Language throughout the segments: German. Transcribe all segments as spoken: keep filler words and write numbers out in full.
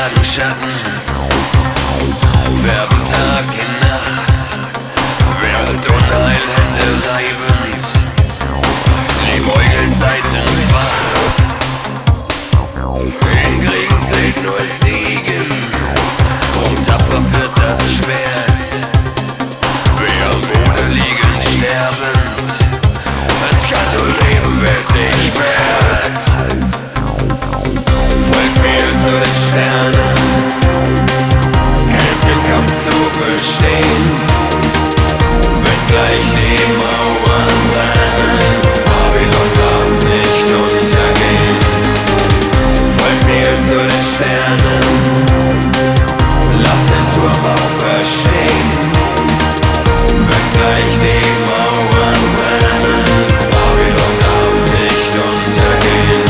jagen Schatten, färben Tag in Nacht, während Unheil Hände reibend, liebäugeln Seitenswacht. In Kriegen zählt nur Siegen, drum tapfer führt das Schwert. Wer am Boden liegen sterbend, es kann nur leben, wer sich wehrt. Folgt mir zu den Sternen, helft den Kampf zu bestehen, wenn gleich die Mauern brennen, Babylon darf nicht untergehen. Folgt mir zu den Sternen, lasst den Turm auferstehen, wenn gleich die Mauern brennen, Babylon darf nicht untergehen.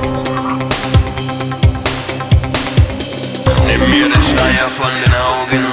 Nimm mir den Schleier von den Augen,